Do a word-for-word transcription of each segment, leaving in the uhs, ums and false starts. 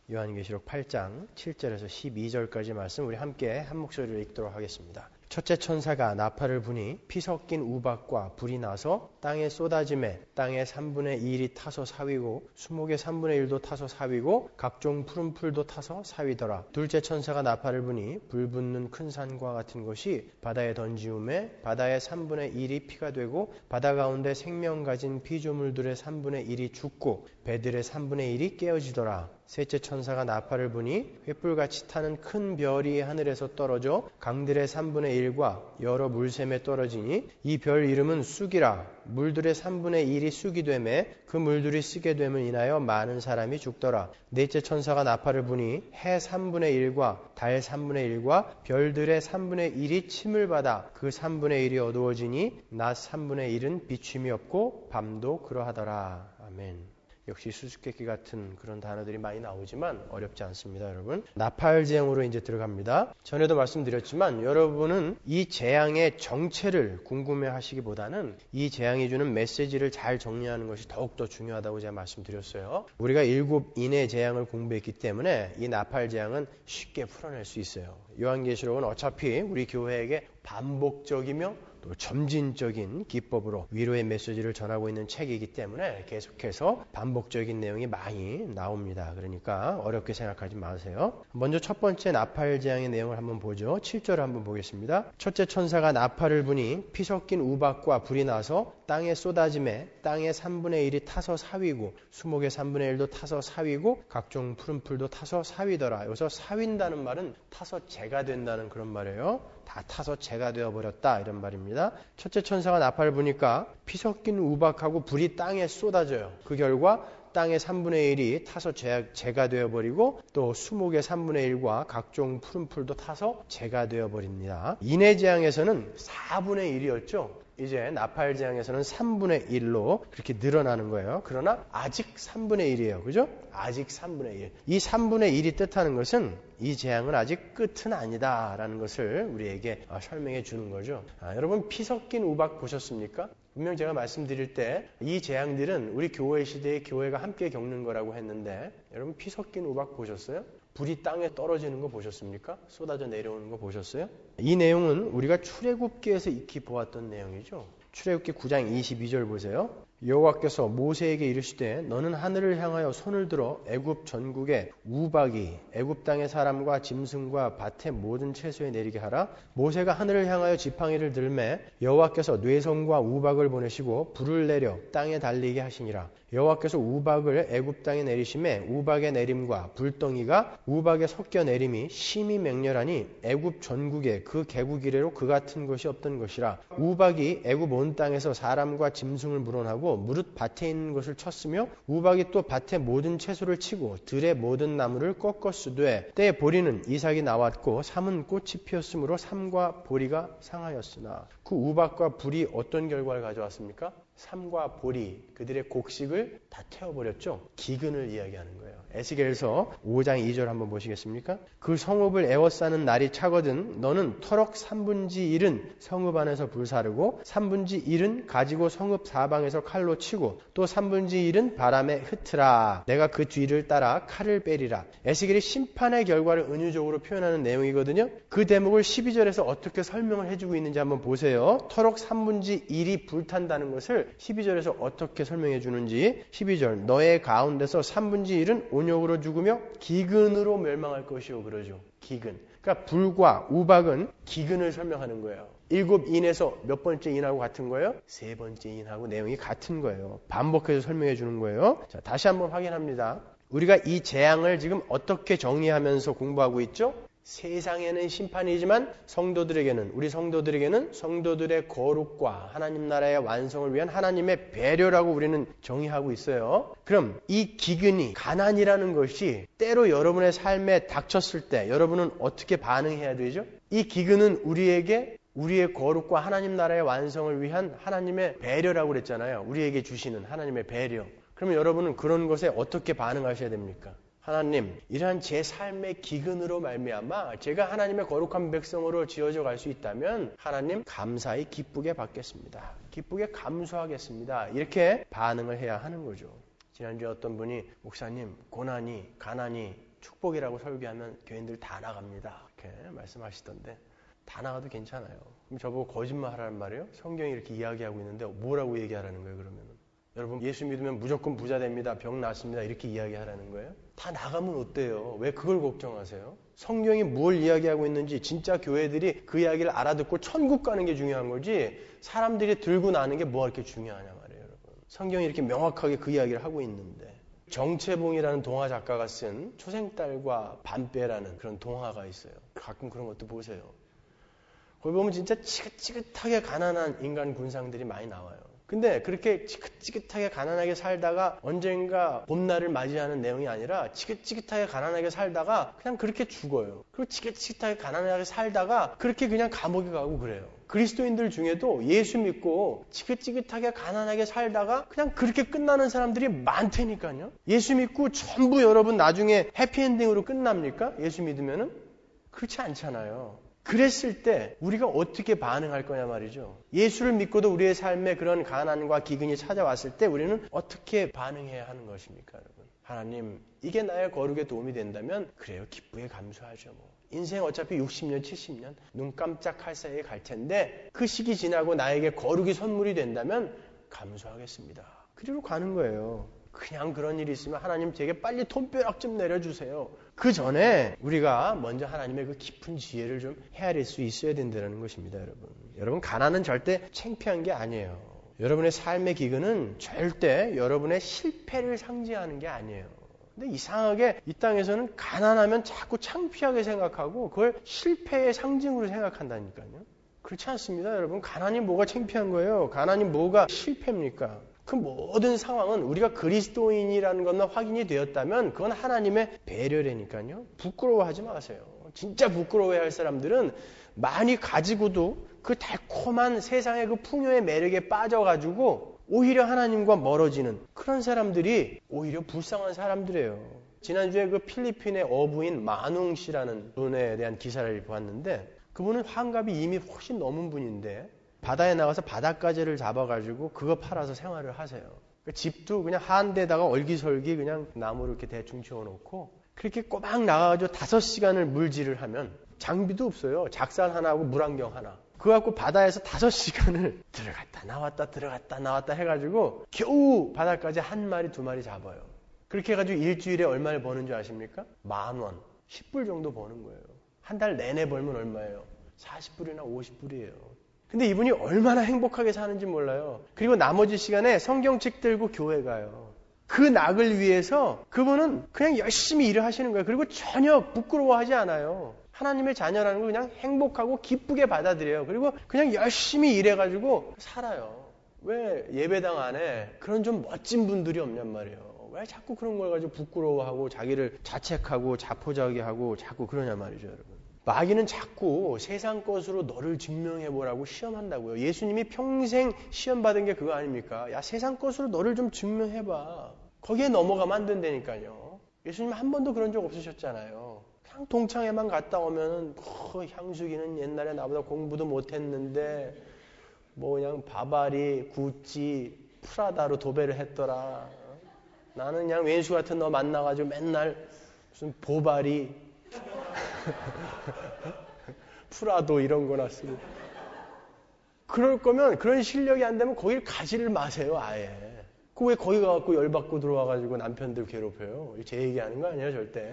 요한계시록 팔 장 칠 절에서 십이 절까지 말씀 우리 함께 한 목소리로 읽도록 하겠습니다. 첫째 천사가 나팔을 부니 피 섞인 우박과 불이 나서 땅에 쏟아지매 땅의 삼분의 일이 타서 사위고 수목의 삼분의 일도 타서 사위고 각종 푸른 풀도 타서 사위더라. 둘째 천사가 나팔을 부니 불 붙는 큰 산과 같은 것이 바다에 던지우매 바다의 삼분의 일이 피가 되고 바다 가운데 생명 가진 피조물들의 삼분의 일이 죽고 배들의 삼분의 일이 깨어지더라. 셋째 천사가 나팔을 부니 횃불같이 타는 큰 별이 하늘에서 떨어져 강들의 삼분의 일과 여러 물샘에 떨어지니 이 별 이름은 쑥이라. 물들의 삼분의 일이 쑥이 되매 그 물들이 쓰게 됨을 인하여 많은 사람이 죽더라. 넷째 천사가 나팔을 부니 해 삼분의 일과 달 삼분의 일과 별들의 삼분의 일이 침을 받아 그 삼분의 일이 어두워지니 낮 삼분의 일은 비춤이 없고 밤도 그러하더라. 아멘. 역시 수수께끼 같은 그런 단어들이 많이 나오지만 어렵지 않습니다, 여러분. 나팔 재앙으로 이제 들어갑니다. 전에도 말씀드렸지만 여러분은 이 재앙의 정체를 궁금해하시기보다는 이 재앙이 주는 메시지를 잘 정리하는 것이 더욱더 중요하다고 제가 말씀드렸어요. 우리가 일곱 인의 재앙을 공부했기 때문에 이 나팔 재앙은 쉽게 풀어낼 수 있어요. 요한계시록은 어차피 우리 교회에게 반복적이며 또 점진적인 기법으로 위로의 메시지를 전하고 있는 책이기 때문에 계속해서 반복적인 내용이 많이 나옵니다. 그러니까 어렵게 생각하지 마세요. 먼저 첫 번째 나팔 재앙의 내용을 한번 보죠. 칠 절을 한번 보겠습니다. 첫째 천사가 나팔을 부니 피 섞인 우박과 불이 나서 땅에 쏟아지매 땅의 삼분의 일이 타서 사위고 수목의 삼분의 일도 타서 사위고 각종 푸른 풀도 타서 사위더라. 여기서 사윈다는 말은 타서 재가 된다는 그런 말이에요. 다 타서 재가 되어버렸다 이런 말입니다. 첫째 천사가 나팔을 부니까 피 섞인 우박하고 불이 땅에 쏟아져요. 그 결과 땅의 삼분의 일이 타서 재, 재가 되어버리고 또 수목의 삼분의 일과 각종 푸른 풀도 타서 재가 되어버립니다. 인의 재앙에서는 사분의 일이었죠. 이제 나팔 재앙에서는 삼분의 일로 그렇게 늘어나는 거예요. 그러나 아직 삼분의 일이에요. 그죠? 아직 삼분의 일. 이 삼분의 일이 뜻하는 것은 이 재앙은 아직 끝은 아니다라는 것을 우리에게 설명해 주는 거죠. 아, 여러분 피 섞인 우박 보셨습니까? 분명 제가 말씀드릴 때 이 재앙들은 우리 교회 시대에 교회가 함께 겪는 거라고 했는데 여러분 피 섞인 우박 보셨어요? 불이 땅에 떨어지는 거 보셨습니까? 쏟아져 내려오는 거 보셨어요? 이 내용은 우리가 출애굽기에서 익히 보았던 내용이죠. 출애굽기 구 장 이십이 절 보세요. 여호와께서 모세에게 이르시되 너는 하늘을 향하여 손을 들어 애굽 전국에 우박이 애굽 땅의 사람과 짐승과 밭의 모든 채소에 내리게 하라. 모세가 하늘을 향하여 지팡이를 들매 여호와께서 뇌성과 우박을 보내시고 불을 내려 땅에 달리게 하시니라. 여호와께서 우박을 애굽 땅에 내리심에 우박의 내림과 불덩이가 우박에 섞여 내림이 심히 맹렬하니 애굽 전국에 그 개국 이래로 그 같은 것이 없던 것이라. 우박이 애굽 온 땅에서 사람과 짐승을 물어나고 무릇 밭에 있는 것을 쳤으며 우박이 또 밭의 모든 채소를 치고 들의 모든 나무를 꺾었으되 때에 보리는 이삭이 나왔고 삼은 꽃이 피었으므로 삼과 보리가 상하였으나 그 우박과 불이 어떤 결과를 가져왔습니까? 삼과 보리, 그들의 곡식을 다 태워버렸죠. 기근을 이야기하는 거예요. 에스겔서 오 장 이 절 한번 보시겠습니까? 그 성읍을 에워싸는 날이 차거든 너는 터럭 삼분지 일은 성읍 안에서 불사르고 삼분지 일은 가지고 성읍 사방에서 칼로 치고 또 삼분지 일은 바람에 흩으라. 내가 그 뒤를 따라 칼을 빼리라. 에스겔이 심판의 결과를 은유적으로 표현하는 내용이거든요. 그 대목을 십이 절에서 어떻게 설명을 해주고 있는지 한번 보세요. 터럭 삼분지 일이 불탄다는 것을 십이 절에서 어떻게 설명해 주는지. 십이 절 너의 가운데서 삼분지 일은 온욕으로 죽으며 기근으로 멸망할 것이요 그러죠. 기근. 그러니까 불과 우박은 기근을 설명하는 거예요. 일곱 인에서 몇 번째 인하고 같은 거예요? 세 번째 인하고 내용이 같은 거예요. 반복해서 설명해 주는 거예요. 자, 다시 한번 확인합니다. 우리가 이 재앙을 지금 어떻게 정리하면서 공부하고 있죠? 세상에는 심판이지만 성도들에게는 우리 성도들에게는 성도들의 거룩과 하나님 나라의 완성을 위한 하나님의 배려라고 우리는 정의하고 있어요. 그럼 이 기근이 가난이라는 것이 때로 여러분의 삶에 닥쳤을 때 여러분은 어떻게 반응해야 되죠? 이 기근은 우리에게 우리의 거룩과 하나님 나라의 완성을 위한 하나님의 배려라고 그랬잖아요. 우리에게 주시는 하나님의 배려. 그러면 여러분은 그런 것에 어떻게 반응하셔야 됩니까? 하나님, 이러한 제 삶의 기근으로 말미암아 제가 하나님의 거룩한 백성으로 지어져 갈 수 있다면 하나님 감사히 기쁘게 받겠습니다. 기쁘게 감수하겠습니다. 이렇게 반응을 해야 하는 거죠. 지난주에 어떤 분이 목사님 고난이 가난이 축복이라고 설교하면 교인들 다 나갑니다. 이렇게 말씀하시던데 다 나가도 괜찮아요. 그럼 저보고 거짓말하라는 말이에요? 성경이 이렇게 이야기하고 있는데 뭐라고 얘기하라는 거예요 그러면? 여러분 예수 믿으면 무조건 부자 됩니다. 병 낫습니다. 이렇게 이야기하라는 거예요? 다 나가면 어때요? 왜 그걸 걱정하세요? 성경이 뭘 이야기하고 있는지 진짜 교회들이 그 이야기를 알아듣고 천국 가는 게 중요한 거지 사람들이 들고 나는 게 뭐가 이렇게 중요하냐 말이에요. 여러분. 성경이 이렇게 명확하게 그 이야기를 하고 있는데 정채봉이라는 동화 작가가 쓴 초생딸과 반빼라는 그런 동화가 있어요. 가끔 그런 것도 보세요. 거기 보면 진짜 지긋지긋하게 가난한 인간 군상들이 많이 나와요. 근데 그렇게 지긋지긋하게 가난하게 살다가 언젠가 봄날을 맞이하는 내용이 아니라 지긋지긋하게 가난하게 살다가 그냥 그렇게 죽어요. 그리고 지긋지긋하게 가난하게 살다가 그렇게 그냥 감옥에 가고 그래요. 그리스도인들 중에도 예수 믿고 지긋지긋하게 가난하게 살다가 그냥 그렇게 끝나는 사람들이 많다니까요. 예수 믿고 전부 여러분 나중에 해피엔딩으로 끝납니까? 예수 믿으면은? 그렇지 않잖아요. 그랬을 때 우리가 어떻게 반응할 거냐 말이죠. 예수를 믿고도 우리의 삶에 그런 가난과 기근이 찾아왔을 때 우리는 어떻게 반응해야 하는 것입니까, 여러분? 하나님, 이게 나의 거룩에 도움이 된다면 그래요, 기쁘게 감수하죠. 뭐. 인생 어차피 육십 년, 칠십 년 눈 깜짝할 사이에 갈 텐데 그 시기 지나고 나에게 거룩이 선물이 된다면 감수하겠습니다. 그리로 가는 거예요. 그냥 그런 일이 있으면 하나님 제게 빨리 돈벼락 좀 내려주세요. 그 전에 우리가 먼저 하나님의 그 깊은 지혜를 좀 헤아릴 수 있어야 된다는 것입니다, 여러분. 여러분, 가난은 절대 창피한 게 아니에요. 여러분의 삶의 기근은 절대 여러분의 실패를 상징하는 게 아니에요. 근데 이상하게 이 땅에서는 가난하면 자꾸 창피하게 생각하고 그걸 실패의 상징으로 생각한다니까요. 그렇지 않습니다, 여러분. 가난이 뭐가 창피한 거예요? 가난이 뭐가 실패입니까? 그 모든 상황은 우리가 그리스도인이라는 것만 확인이 되었다면 그건 하나님의 배려라니까요. 부끄러워하지 마세요. 진짜 부끄러워해야 할 사람들은 많이 가지고도 그 달콤한 세상의 그 풍요의 매력에 빠져가지고 오히려 하나님과 멀어지는 그런 사람들이 오히려 불쌍한 사람들이에요. 지난주에 그 필리핀의 어부인 마농 씨라는 분에 대한 기사를 보았는데 그분은 환갑이 이미 훨씬 넘은 분인데 바다에 나가서 바닷가재를 잡아가지고 그거 팔아서 생활을 하세요. 그 집도 그냥 한데다가 얼기설기 그냥 나무를 이렇게 대충 지어놓고 그렇게 꼬박 나가가지고 다섯 시간을 물질을 하면 장비도 없어요. 작살 하나하고 물안경 하나. 그거 갖고 바다에서 다섯 시간을 들어갔다 나왔다 들어갔다 나왔다 해가지고 겨우 바닷가재 한 마리 두 마리 잡아요. 그렇게 해가지고 일주일에 얼마를 버는 줄 아십니까? 만 원. 십 불 정도 버는 거예요. 한 달 내내 벌면 얼마예요? 사십 불이나 오십 불이에요. 근데 이분이 얼마나 행복하게 사는지 몰라요. 그리고 나머지 시간에 성경책 들고 교회 가요. 그 낙을 위해서 그분은 그냥 열심히 일을 하시는 거예요. 그리고 전혀 부끄러워하지 않아요. 하나님의 자녀라는 걸 그냥 행복하고 기쁘게 받아들여요. 그리고 그냥 열심히 일해가지고 살아요. 왜 예배당 안에 그런 좀 멋진 분들이 없냔 말이에요. 왜 자꾸 그런 걸 가지고 부끄러워하고 자기를 자책하고 자포자기하고 자꾸 그러냐 말이죠, 여러분. 마귀는 자꾸 세상 것으로 너를 증명해보라고 시험한다고요. 예수님이 평생 시험받은 게 그거 아닙니까? 야, 세상 것으로 너를 좀 증명해봐. 거기에 넘어가면 안 된다니까요. 예수님 한 번도 그런 적 없으셨잖아요. 그냥 동창회만 갔다 오면은 어, 향수기는 옛날에 나보다 공부도 못했는데 뭐 그냥 바바리, 구찌, 프라다로 도배를 했더라. 나는 그냥 왼수 같은 너 만나가지고 맨날 무슨 보바리 프라도 이런 거나 쓰고 그럴 거면 그런 실력이 안 되면 거길 가지를 마세요. 아예. 그 왜 거기 가갖고 열받고 들어와가지고 남편들 괴롭혀요. 제 얘기하는 거 아니에요 절대.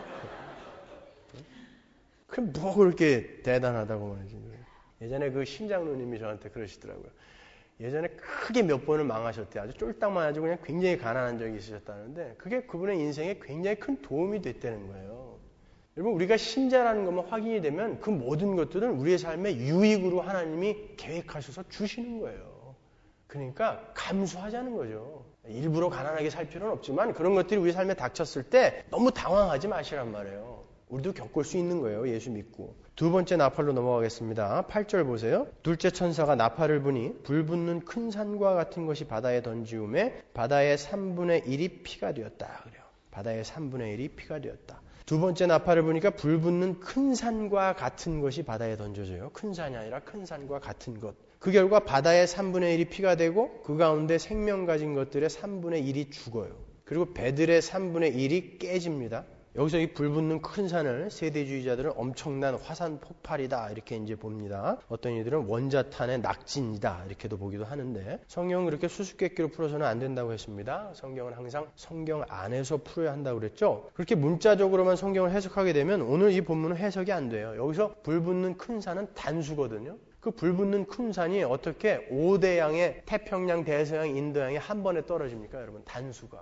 그럼 뭐 그렇게 대단하다고 말이지. 예전에 그 심장누님이 저한테 그러시더라고요. 예전에 크게 몇 번을 망하셨대요. 아주 쫄딱 망가지고 그냥 굉장히 가난한 적이 있으셨다는데 그게 그분의 인생에 굉장히 큰 도움이 됐다는 거예요. 여러분, 우리가 신자라는 것만 확인이 되면 그 모든 것들은 우리의 삶의 유익으로 하나님이 계획하셔서 주시는 거예요. 그러니까 감수하자는 거죠. 일부러 가난하게 살 필요는 없지만 그런 것들이 우리 삶에 닥쳤을 때 너무 당황하지 마시란 말이에요. 우리도 겪을 수 있는 거예요. 예수 믿고. 두 번째 나팔로 넘어가겠습니다. 팔 절 보세요. 둘째 천사가 나팔을 부니 불붙는 큰 산과 같은 것이 바다에 던지우매 바다의 삼분의 일이 피가 되었다. 그래요. 바다의 삼분의 일이 피가 되었다. 두 번째 나팔을 보니까 불붙는 큰 산과 같은 것이 바다에 던져져요. 큰 산이 아니라 큰 산과 같은 것. 그 결과 바다의 삼분의 일이 피가 되고 그 가운데 생명 가진 것들의 삼분의 일이 죽어요. 그리고 배들의 삼분의 일이 깨집니다. 여기서 이 불붙는 큰 산을 세대주의자들은 엄청난 화산 폭발이다 이렇게 이제 봅니다. 어떤 이들은 원자탄의 낙진이다 이렇게도 보기도 하는데 성경은 그렇게 수수께끼로 풀어서는 안 된다고 했습니다. 성경은 항상 성경 안에서 풀어야 한다고 그랬죠. 그렇게 문자적으로만 성경을 해석하게 되면 오늘 이 본문은 해석이 안 돼요. 여기서 불붙는 큰 산은 단수거든요. 그 불붙는 큰 산이 어떻게 오대양의 태평양, 대서양, 인도양에 한 번에 떨어집니까? 여러분, 단수가.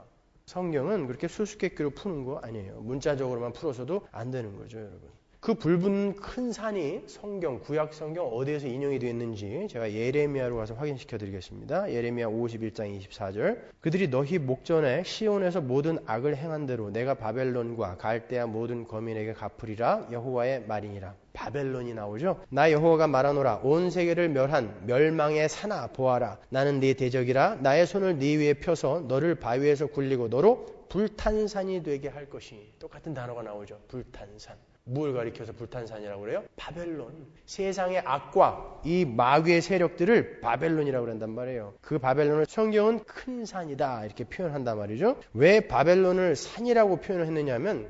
성경은 그렇게 수수께끼로 푸는 거 아니에요. 문자적으로만 풀어서도 안 되는 거죠, 여러분. 그 불붙는 큰 산이 성경, 구약 성경 어디에서 인용이 되어 있는지 제가 예레미야로 가서 확인시켜 드리겠습니다. 예레미야 오십일 장 이십사 절. 그들이 너희 목전에 시온에서 모든 악을 행한 대로 내가 바벨론과 갈대아 모든 거민에게 갚으리라 여호와의 말이니라. 바벨론이 나오죠. 나 여호와가 말하노라 온 세계를 멸한 멸망의 산아 보아라. 나는 네 대적이라 나의 손을 네 위에 펴서 너를 바위에서 굴리고 너로 불탄 산이 되게 할 것이. 똑같은 단어가 나오죠. 불탄 산. 뭘 가리켜서 불탄산이라고 그래요? 바벨론. 세상의 악과 이 마귀의 세력들을 바벨론이라고 그런단 말이에요. 그 바벨론을 성경은 큰 산이다 이렇게 표현한단 말이죠. 왜 바벨론을 산이라고 표현을 했느냐면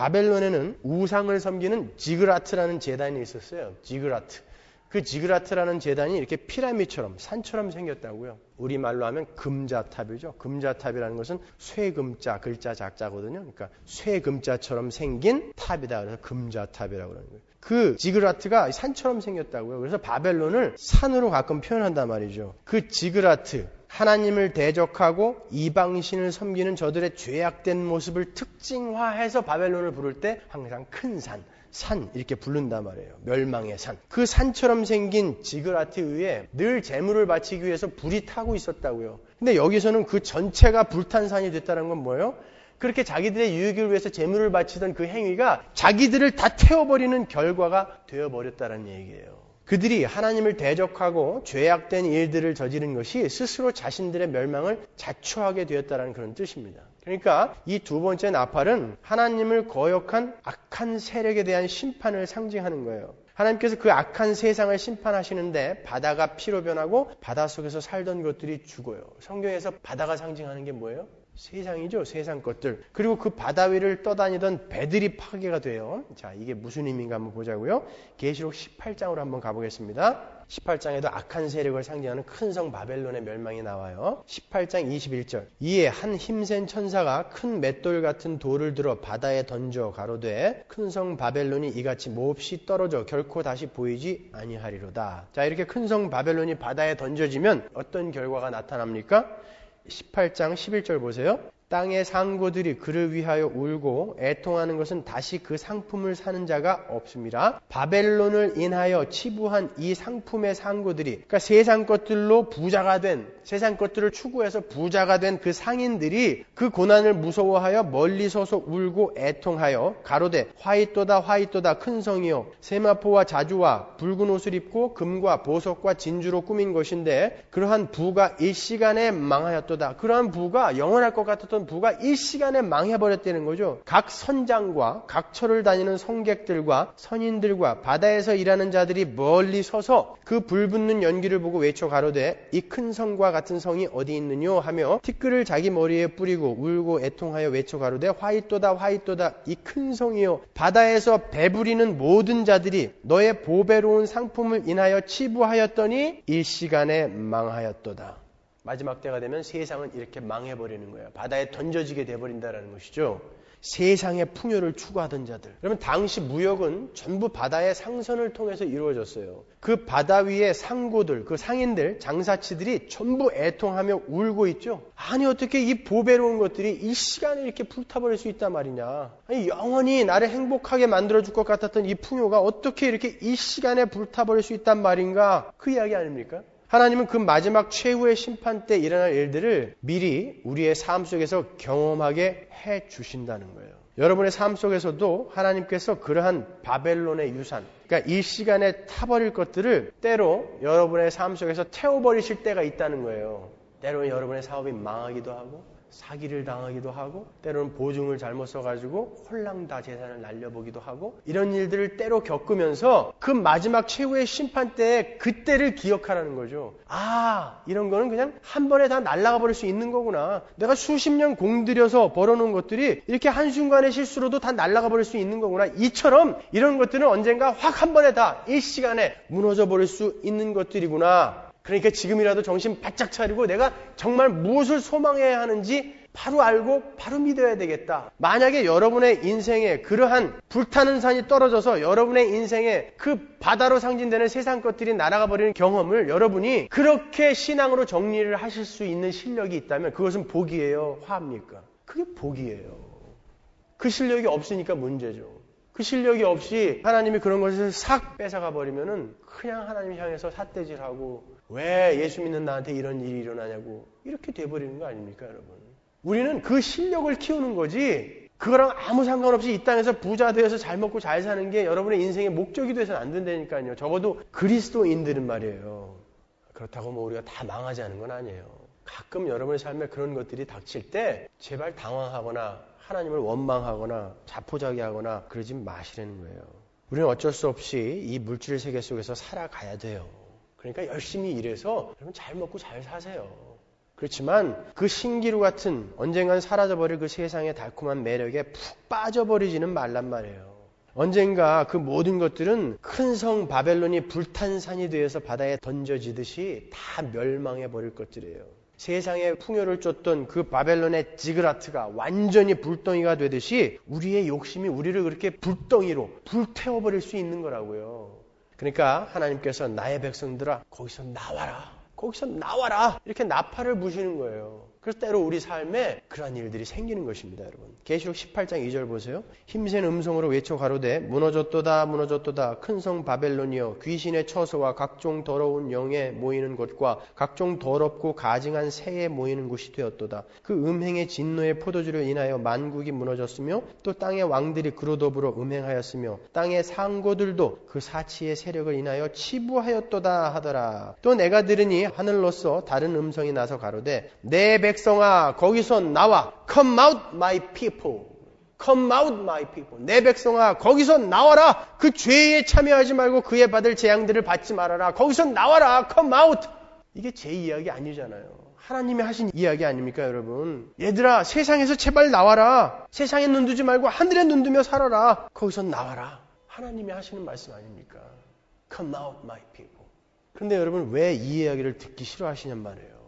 바벨론에는 우상을 섬기는 지그라트라는 제단이 있었어요. 지그라트. 그 지그라트라는 제단이 이렇게 피라미드처럼 산처럼 생겼다고요. 우리말로 하면 금자탑이죠. 금자탑이라는 것은 쇠금자, 글자 작자거든요. 그러니까 쇠금자처럼 생긴 탑이다. 그래서 금자탑이라고 그러는 거예요. 그 지그라트가 산처럼 생겼다고요. 그래서 바벨론을 산으로 가끔 표현한단 말이죠. 그 지그라트, 하나님을 대적하고 이방신을 섬기는 저들의 죄악된 모습을 특징화해서 바벨론을 부를 때 항상 큰 산, 산 이렇게 부른단 말이에요. 멸망의 산. 그 산처럼 생긴 지그라트 위에 늘 제물을 바치기 위해서 불이 타고 있었다고요. 근데 여기서는 그 전체가 불탄 산이 됐다는 건 뭐예요? 그렇게 자기들의 유익을 위해서 제물을 바치던 그 행위가 자기들을 다 태워버리는 결과가 되어버렸다는 얘기예요. 그들이 하나님을 대적하고 죄악된 일들을 저지른 것이 스스로 자신들의 멸망을 자초하게 되었다는 그런 뜻입니다. 그러니까 이 두 번째 나팔은 하나님을 거역한 악한 세력에 대한 심판을 상징하는 거예요. 하나님께서 그 악한 세상을 심판하시는데 바다가 피로 변하고 바다 속에서 살던 것들이 죽어요. 성경에서 바다가 상징하는 게 뭐예요? 세상이죠. 세상 것들. 그리고 그 바다 위를 떠다니던 배들이 파괴가 돼요. 자, 이게 무슨 의미인가 한번 보자고요. 계시록 십팔 장으로 한번 가보겠습니다. 십팔 장에도 악한 세력을 상징하는 큰 성 바벨론의 멸망이 나와요. 십팔 장 이십일 절. 이에 한 힘센 천사가 큰 맷돌 같은 돌을 들어 바다에 던져 가로되 큰 성 바벨론이 이같이 몹시 떨어져 결코 다시 보이지 아니하리로다. 자, 이렇게 큰 성 바벨론이 바다에 던져지면 어떤 결과가 나타납니까? 십팔 장 십일 절 보세요. 땅의 상고들이 그를 위하여 울고 애통하는 것은 다시 그 상품을 사는 자가 없습니다. 바벨론을 인하여 치부한 이 상품의 상고들이, 그러니까 세상 것들로 부자가 된, 세상 것들을 추구해서 부자가 된 그 상인들이 그 고난을 무서워하여 멀리 서서 울고 애통하여 가로되 화이또다 화이또다 큰 성이요 세마포와 자주와 붉은 옷을 입고 금과 보석과 진주로 꾸민 것인데 그러한 부가 일시간에 망하였도다. 그러한 부가 영원할 것 같았던 부가 일시간에 망해버렸다는 거죠. 각 선장과 각 처를 다니는 성객들과 선인들과 바다에서 일하는 자들이 멀리 서서 그 불붙는 연기를 보고 외쳐 가로되 이 큰 성과 같은 성이 어디 있느뇨 하며 티끌을 자기 머리에 뿌리고 울고 애통하여 외쳐 가로되 화이또다 화이또다 이 큰 성이요 바다에서 배부리는 모든 자들이 너의 보배로운 상품을 인하여 치부하였더니 일시간에 망하였도다. 마지막 때가 되면 세상은 이렇게 망해버리는 거예요. 바다에 던져지게 돼버린다는 것이죠. 세상의 풍요를 추구하던 자들. 그러면 당시 무역은 전부 바다의 상선을 통해서 이루어졌어요. 그 바다 위의 상고들, 그 상인들, 장사치들이 전부 애통하며 울고 있죠. 아니 어떻게 이 보배로운 것들이 이 시간에 이렇게 불타버릴 수 있단 말이냐. 아니 영원히 나를 행복하게 만들어줄 것 같았던 이 풍요가 어떻게 이렇게 이 시간에 불타버릴 수 있단 말인가. 그 이야기 아닙니까? 하나님은 그 마지막 최후의 심판 때 일어날 일들을 미리 우리의 삶 속에서 경험하게 해 주신다는 거예요. 여러분의 삶 속에서도 하나님께서 그러한 바벨론의 유산, 그러니까 이 시간에 타버릴 것들을 때로 여러분의 삶 속에서 태워버리실 때가 있다는 거예요. 때로는 여러분의 사업이 망하기도 하고 사기를 당하기도 하고 때로는 보증을 잘못 써가지고 홀랑 다 재산을 날려보기도 하고 이런 일들을 때로 겪으면서 그 마지막 최후의 심판 때에 그때를 기억하라는 거죠. 아, 이런 거는 그냥 한 번에 다 날아가 버릴 수 있는 거구나. 내가 수십 년 공들여서 벌어놓은 것들이 이렇게 한순간의 실수로도 다 날아가 버릴 수 있는 거구나. 이처럼 이런 것들은 언젠가 확 한 번에 다 일시간에 무너져 버릴 수 있는 것들이구나. 그러니까 지금이라도 정신 바짝 차리고 내가 정말 무엇을 소망해야 하는지 바로 알고 바로 믿어야 되겠다. 만약에 여러분의 인생에 그러한 불타는 산이 떨어져서 여러분의 인생에 그 바다로 상징되는 세상 것들이 날아가 버리는 경험을 여러분이 그렇게 신앙으로 정리를 하실 수 있는 실력이 있다면 그것은 복이에요? 화합니까? 그게 복이에요. 그 실력이 없으니까 문제죠. 그 실력이 없이 하나님이 그런 것을 싹 뺏어가 버리면은 그냥 하나님 향해서 삿대질하고 왜 예수 믿는 나한테 이런 일이 일어나냐고 이렇게 돼버리는 거 아닙니까, 여러분? 우리는 그 실력을 키우는 거지 그거랑 아무 상관없이 이 땅에서 부자 되어서 잘 먹고 잘 사는 게 여러분의 인생의 목적이 돼서는 안 된다니까요. 적어도 그리스도인들은 말이에요. 그렇다고 뭐 우리가 다 망하지 않은 건 아니에요. 가끔 여러분의 삶에 그런 것들이 닥칠 때 제발 당황하거나 하나님을 원망하거나 자포자기하거나 그러지 마시라는 거예요. 우리는 어쩔 수 없이 이 물질 세계 속에서 살아가야 돼요. 그러니까 열심히 일해서 여러분 잘 먹고 잘 사세요. 그렇지만 그 신기루 같은 언젠간 사라져버릴 그 세상의 달콤한 매력에 푹 빠져버리지는 말란 말이에요. 언젠가 그 모든 것들은 큰 성 바벨론이 불탄 산이 되어서 바다에 던져지듯이 다 멸망해버릴 것들이에요. 세상의 풍요를 쫓던 그 바벨론의 지그라트가 완전히 불덩이가 되듯이 우리의 욕심이 우리를 그렇게 불덩이로 불태워버릴 수 있는 거라고요. 그러니까 하나님께서 나의 백성들아 거기서 나와라. 거기서 나와라. 이렇게 나팔을 부시는 거예요. 그래서 때로 우리 삶에 그러한 일들이 생기는 것입니다, 여러분. 계시록 십팔 장 이 절 보세요. 힘센 음성으로 외쳐 가로되 무너졌도다 무너졌도다 큰 성 바벨론이여 귀신의 처소와 각종 더러운 영에 모이는 곳과 각종 더럽고 가증한 새에 모이는 곳이 되었도다. 그 음행의 진노의 포도주로 인하여 만국이 무너졌으며 또 땅의 왕들이 그로 더불어 음행하였으며 땅의 상고들도 그 사치의 세력을 인하여 치부하였도다 하더라. 또 내가 들으니 하늘로서 다른 음성이 나서 가로되 내 백성아 거기서 나와. Come out my people. Come out my people. 내 백성아 거기서 나와라. 그 죄에 참여하지 말고 그에 받을 재앙들을 받지 말아라. 거기서 나와라. Come out. 이게 제 이야기 아니잖아요. 하나님이 하신 이야기 아닙니까, 여러분? 얘들아 세상에서 제발 나와라. 세상에 눈 두지 말고 하늘에 눈 두며 살아라. 거기서 나와라. 하나님이 하시는 말씀 아닙니까? Come out my people. 그런데 여러분 왜 이 이야기를 듣기 싫어하시냔 말이에요.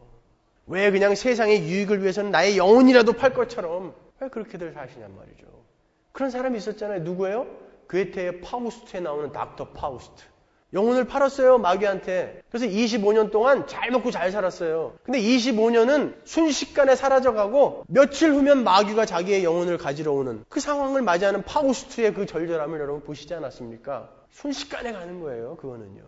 왜 그냥 세상의 유익을 위해서는 나의 영혼이라도 팔 것처럼 왜 그렇게들 사시냔 말이죠. 그런 사람이 있었잖아요. 누구예요? 괴테의 파우스트에 나오는 닥터 파우스트. 영혼을 팔았어요, 마귀한테. 그래서 이십오 년 동안 잘 먹고 잘 살았어요. 근데 이십오 년은 순식간에 사라져가고 며칠 후면 마귀가 자기의 영혼을 가지러 오는 그 상황을 맞이하는 파우스트의 그 절절함을 여러분 보시지 않았습니까? 순식간에 가는 거예요, 그거는요.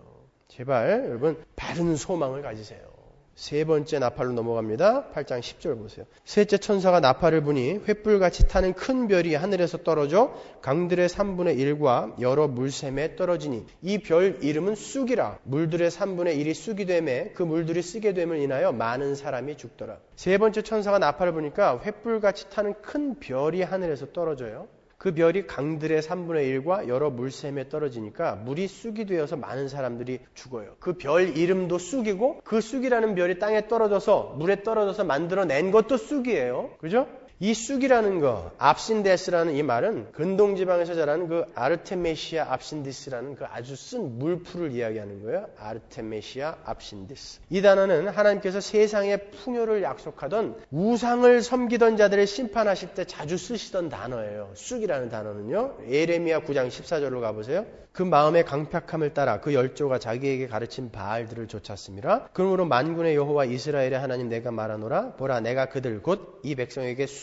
제발 여러분 바른 소망을 가지세요. 세 번째 나팔로 넘어갑니다. 팔 장 십 절 보세요. 셋째 천사가 나팔을 부니 횃불같이 타는 큰 별이 하늘에서 떨어져 강들의 삼분의 일과 여러 물샘에 떨어지니 이 별 이름은 쑥이라. 물들의 삼분의 일이 쑥이 되매 그 물들이 쓰게 됨을 인하여 많은 사람이 죽더라. 세 번째 천사가 나팔을 부니까 횃불같이 타는 큰 별이 하늘에서 떨어져요. 그 별이 강들의 삼분의 일과 여러 물샘에 떨어지니까 물이 쑥이 되어서 많은 사람들이 죽어요. 그 별 이름도 쑥이고 그 쑥이라는 별이 땅에 떨어져서 물에 떨어져서 만들어낸 것도 쑥이에요. 그죠? 이 쑥이라는 거, 압신데스라는 이 말은 근동지방에서 자라는 그 아르테메시아 압신디스라는 그 아주 쓴 물풀을 이야기하는 거예요. 아르테메시아 압신디스. 이 단어는 하나님께서 세상의 풍요를 약속하던 우상을 섬기던 자들을 심판하실 때 자주 쓰시던 단어예요. 쑥이라는 단어는요. 예레미야 구 장 십사 절로 가보세요. 그 마음의 강팍함을 따라 그 열조가 자기에게 가르친 바알들을 좇았음이라. 그러므로 만군의 여호와 이스라엘의 하나님 내가 말하노라. 보라 내가 그들 곧 이 백성에게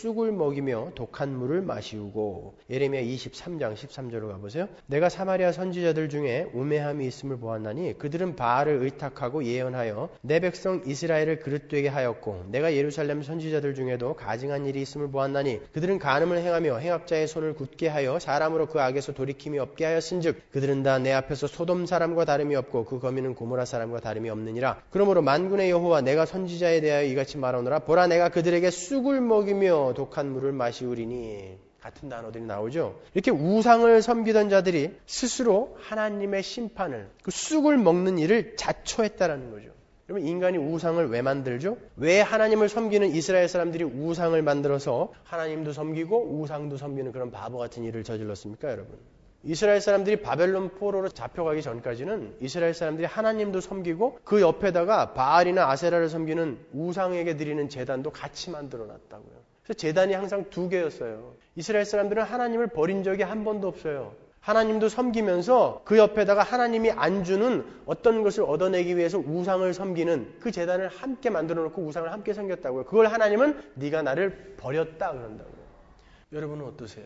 쑥을 먹이며 독한 물을 마시우고. 예레미야 이십삼 장 십삼 절로 가보세요. 내가 사마리아 선지자들 중에 우매함이 있음을 보았나니 그들은 바알을 의탁하고 예언하여 내 백성 이스라엘을 그릇되게 하였고, 내가 예루살렘 선지자들 중에도 가증한 일이 있음을 보았나니 그들은 간음을 행하며 행악자의 손을 굳게 하여 사람으로 그 악에서 돌이킴이 없게 하였은즉 그들은 다 내 앞에서 소돔 사람과 다름이 없고 그 거민은 고모라 사람과 다름이 없느니라. 그러므로 만군의 여호와 내가 선지자에 대하여 이같이 말하노라. 보라, 내가 그들에게 쑥을 먹이며 독한 물을 마시우리니. 같은 단어들이 나오죠. 이렇게 우상을 섬기던 자들이 스스로 하나님의 심판을, 그 쑥을 먹는 일을 자초했다라는 거죠. 그러면 인간이 우상을 왜 만들죠? 왜 하나님을 섬기는 이스라엘 사람들이 우상을 만들어서 하나님도 섬기고 우상도 섬기는 그런 바보 같은 일을 저질렀습니까, 여러분? 이스라엘 사람들이 바벨론 포로로 잡혀가기 전까지는 이스라엘 사람들이 하나님도 섬기고 그 옆에다가 바알이나 아세라를 섬기는 우상에게 드리는 제단도 같이 만들어 놨다고요. 그래서 제단이 항상 두 개였어요. 이스라엘 사람들은 하나님을 버린 적이 한 번도 없어요. 하나님도 섬기면서 그 옆에다가 하나님이 안 주는 어떤 것을 얻어내기 위해서 우상을 섬기는 그 제단을 함께 만들어 놓고 우상을 함께 섬겼다고요. 그걸 하나님은 네가 나를 버렸다 그런다고요. 여러분은 어떠세요?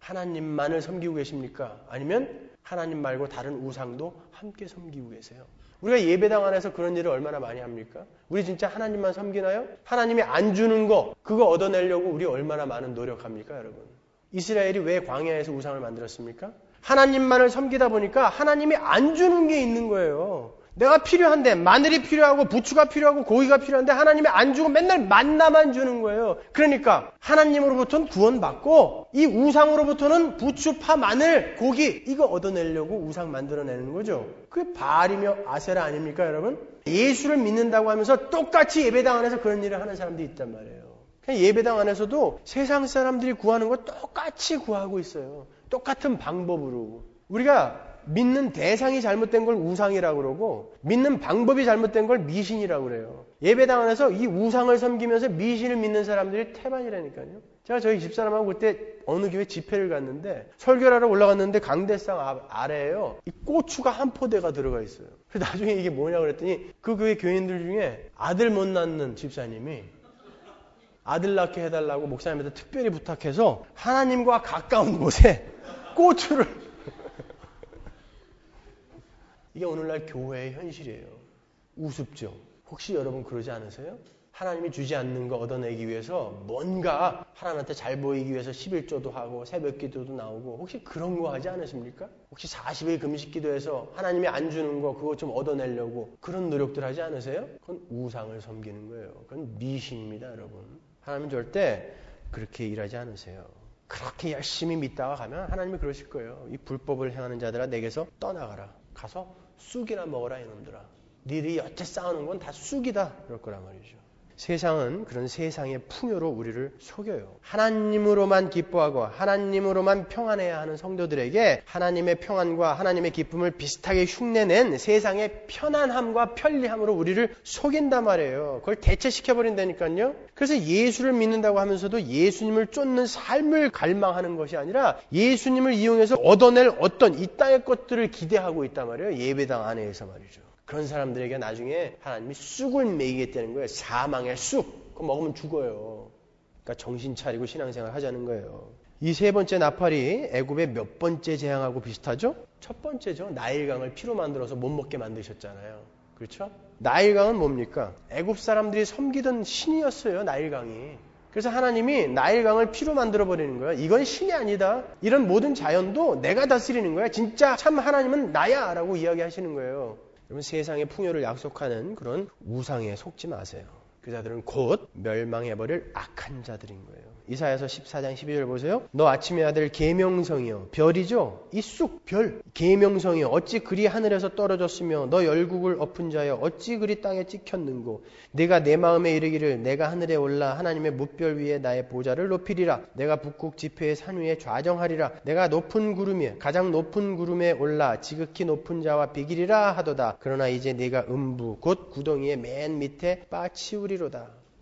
하나님만을 섬기고 계십니까? 아니면 하나님 말고 다른 우상도 함께 섬기고 계세요? 우리가 예배당 안에서 그런 일을 얼마나 많이 합니까? 우리 진짜 하나님만 섬기나요? 하나님이 안 주는 거, 그거 얻어내려고 우리 얼마나 많은 노력합니까, 여러분? 이스라엘이 왜 광야에서 우상을 만들었습니까? 하나님만을 섬기다 보니까 하나님이 안 주는 게 있는 거예요. 내가 필요한데, 마늘이 필요하고 부추가 필요하고 고기가 필요한데 하나님이 안 주고 맨날 만나만 주는 거예요. 그러니까 하나님으로부터는 구원받고 이 우상으로부터는 부추, 파, 마늘, 고기 이거 얻어내려고 우상 만들어내는 거죠. 그게 바알이며 아세라 아닙니까, 여러분? 예수를 믿는다고 하면서 똑같이 예배당 안에서 그런 일을 하는 사람들이 있단 말이에요. 그냥 예배당 안에서도 세상 사람들이 구하는 거 똑같이 구하고 있어요. 똑같은 방법으로. 우리가 믿는 대상이 잘못된 걸 우상이라고 그러고 믿는 방법이 잘못된 걸 미신이라고 그래요. 예배당 안에서 이 우상을 섬기면서 미신을 믿는 사람들이 태반이라니까요. 제가 저희 집사람하고 그때 어느 교회 집회를 갔는데 설교를 하러 올라갔는데 강대상 아래에요. 이 고추가 한 포대가 들어가 있어요. 그래서 나중에 이게 뭐냐고 그랬더니 그 교회 교인들 중에 아들 못 낳는 집사님이 아들 낳게 해달라고 목사님한테 특별히 부탁해서 하나님과 가까운 곳에 고추를 이게 오늘날 교회의 현실이에요. 우습죠? 혹시 여러분 그러지 않으세요? 하나님이 주지 않는 거 얻어내기 위해서 뭔가 하나님한테 잘 보이기 위해서 십일조도 하고 새벽기도도 나오고 혹시 그런 거 하지 않으십니까? 혹시 사십 일 금식기도해서 하나님이 안 주는 거 그거 좀 얻어내려고 그런 노력들 하지 않으세요? 그건 우상을 섬기는 거예요. 그건 미신입니다, 여러분. 하나님은 절대 그렇게 일하지 않으세요. 그렇게 열심히 믿다가 가면 하나님이 그러실 거예요. 이 불법을 행하는 자들아 내게서 떠나가라. 가서 쑥이나 먹어라 이놈들아. 니들이 여태 싸우는 건 다 쑥이다. 그럴 거란 말이죠. 세상은 그런 세상의 풍요로 우리를 속여요. 하나님으로만 기뻐하고 하나님으로만 평안해야 하는 성도들에게 하나님의 평안과 하나님의 기쁨을 비슷하게 흉내낸 세상의 편안함과 편리함으로 우리를 속인단 말이에요. 그걸 대체시켜버린다니까요. 그래서 예수를 믿는다고 하면서도 예수님을 쫓는 삶을 갈망하는 것이 아니라 예수님을 이용해서 얻어낼 어떤 이 땅의 것들을 기대하고 있단 말이에요. 예배당 안에서 말이죠. 그런 사람들에게 나중에 하나님이 쑥을 먹이겠다는 거예요. 사망의 쑥. 그거 먹으면 죽어요. 그러니까 정신 차리고 신앙생활 하자는 거예요. 이 세 번째 나팔이 애굽의 몇 번째 재앙하고 비슷하죠? 첫 번째죠. 나일강을 피로 만들어서 못 먹게 만드셨잖아요. 그렇죠? 나일강은 뭡니까? 애굽 사람들이 섬기던 신이었어요. 나일강이. 그래서 하나님이 나일강을 피로 만들어버리는 거예요. 이건 신이 아니다. 이런 모든 자연도 내가 다스리는 거야. 진짜 참 하나님은 나야 라고 이야기하시는 거예요. 여러분 세상의 풍요를 약속하는 그런 우상에 속지 마세요. 그 자들은 곧 멸망해버릴 악한 자들인 거예요. 이사야서 십사 장 십이 절 보세요. 너 아침의 아들 계명성이여. 별이죠. 이 쑥 별 계명성이여. 어찌 그리 하늘에서 떨어졌으며 너 열국을 엎은 자여 어찌 그리 땅에 찍혔는고. 내가 내 마음에 이르기를 내가 하늘에 올라 하나님의 뭇별 위에 나의 보좌를 높이리라. 내가 북극 지폐의 산 위에 좌정하리라. 내가 높은 구름에 가장 높은 구름에 올라 지극히 높은 자와 비기리라 하도다. 그러나 이제 네가 음부 곧 구덩이의 맨 밑에 빠치우리로다.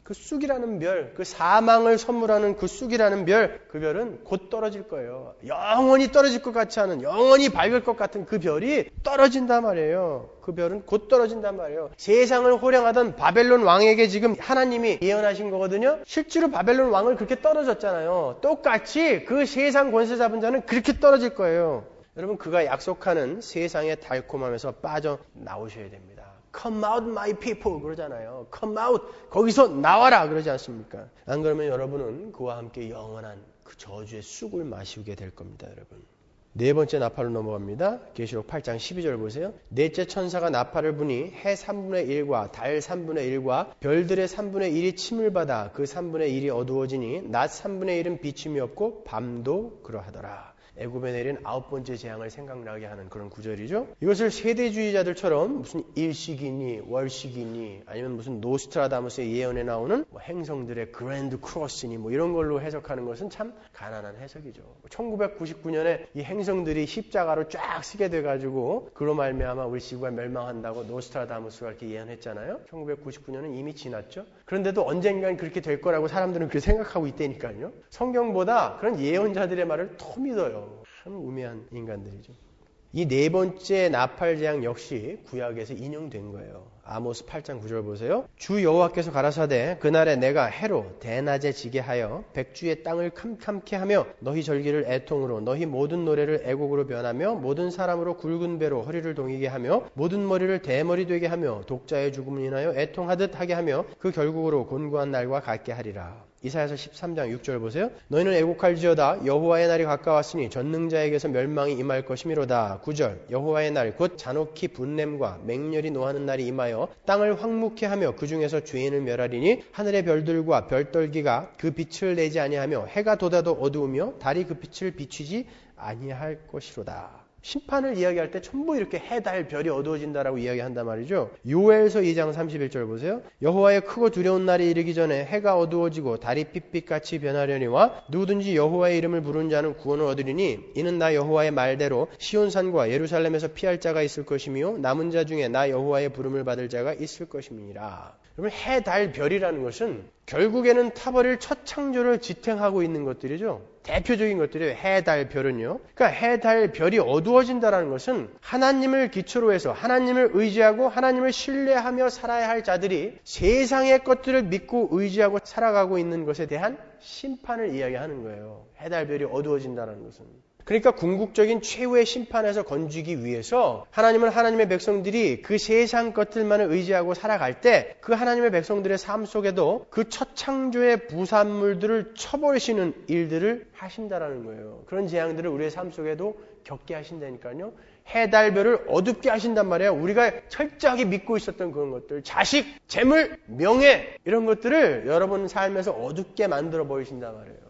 그 쑥이라는 별, 그 사망을 선물하는 그 쑥이라는 별, 그 별은 곧 떨어질 거예요. 영원히 떨어질 것 같지 않은, 영원히 밝을 것 같은 그 별이 떨어진단 말이에요. 그 별은 곧 떨어진단 말이에요. 세상을 호령하던 바벨론 왕에게 지금 하나님이 예언하신 거거든요. 실제로 바벨론 왕을 그렇게 떨어졌잖아요. 똑같이 그 세상 권세 잡은 자는 그렇게 떨어질 거예요. 여러분, 그가 약속하는 세상의 달콤함에서 빠져나오셔야 됩니다. Come out my people 그러잖아요. Come out, 거기서 나와라 그러지 않습니까? 안 그러면 여러분은 그와 함께 영원한 그 저주의 쑥을 마시게 될 겁니다. 여러분. 네 번째 나팔로 넘어갑니다. 계시록 팔 장 십이 절 보세요. 넷째 천사가 나팔을 부니 해 삼분의 일과 달 삼분의 일과 별들의 삼분의 일이 침을 받아 그 삼분의 일이 어두워지니 낮 삼분의 일은 비침이 없고 밤도 그러하더라. 애굽에 내린 아홉 번째 재앙을 생각나게 하는 그런 구절이죠. 이것을 세대주의자들처럼 무슨 일식이니 월식이니 아니면 무슨 노스트라다무스의 예언에 나오는 뭐 행성들의 그랜드 크로스니 뭐 이런 걸로 해석하는 것은 참 가난한 해석이죠. 천구백구십구 년에 이 행성들이 십자가로 쫙 쓰게 돼가지고 그로 말미암아 우리 지구가 멸망한다고 노스트라다무스가 이렇게 예언했잖아요. 천구백구십구 년은 이미 지났죠. 그런데도 언젠간 그렇게 될 거라고 사람들은 그렇게 생각하고 있다니까요. 성경보다 그런 예언자들의 말을 더 믿어요. 참 우매한 인간들이죠. 이 네 번째 나팔 재앙 역시 구약에서 인용된 거예요. 아모스 팔 장 구 절 보세요. 주 여호와께서 가라사대 그날에 내가 해로 대낮에 지게 하여 백주의 땅을 캄캄케 하며 너희 절기를 애통으로 너희 모든 노래를 애곡으로 변하며 모든 사람으로 굵은 배로 허리를 동이게 하며 모든 머리를 대머리 되게 하며 독자의 죽음을 인하여 애통하듯 하게 하며 그 결국으로 곤고한 날과 같게 하리라. 이사야서 십삼 장 육 절 보세요. 너희는 애곡할지어다 여호와의 날이 가까웠으니 전능자에게서 멸망이 임할 것이미로다. 구 절 여호와의 날 곧 잔혹히 분냄과 맹렬히 노하는 날이 임하여 땅을 황무케 하며 그 중에서 죄인을 멸하리니 하늘의 별들과 별떨기가 그 빛을 내지 아니하며 해가 돋아도 어두우며 달이 그 빛을 비추지 아니할 것이로다. 심판을 이야기할 때 전부 이렇게 해, 달, 별이 어두워진다라고 이야기한단 말이죠. 요엘서 이 장 삼십일 절 보세요. 여호와의 크고 두려운 날이 이르기 전에 해가 어두워지고 달이 핏빛같이 변하려니와 누구든지 여호와의 이름을 부르는 자는 구원을 얻으리니 이는 나 여호와의 말대로 시온산과 예루살렘에서 피할 자가 있을 것이며 남은 자 중에 나 여호와의 부름을 받을 자가 있을 것임이니라. 여러분, 해, 달, 별이라는 것은 결국에는 타버릴 첫 창조를 지탱하고 있는 것들이죠. 대표적인 것들이에요. 해, 달, 별은요. 그러니까 해, 달, 별이 어두워진다는 것은 하나님을 기초로 해서 하나님을 의지하고 하나님을 신뢰하며 살아야 할 자들이 세상의 것들을 믿고 의지하고 살아가고 있는 것에 대한 심판을 이야기하는 거예요. 해, 달, 별이 어두워진다는 것은. 그러니까 궁극적인 최후의 심판에서 건지기 위해서 하나님은 하나님의 백성들이 그 세상 것들만을 의지하고 살아갈 때 그 하나님의 백성들의 삶 속에도 그 첫 창조의 부산물들을 쳐버리시는 일들을 하신다라는 거예요. 그런 재앙들을 우리의 삶 속에도 겪게 하신다니까요. 해, 달, 별을 어둡게 하신단 말이에요. 우리가 철저하게 믿고 있었던 그런 것들, 자식, 재물, 명예 이런 것들을 여러분 삶에서 어둡게 만들어 버리신단 말이에요.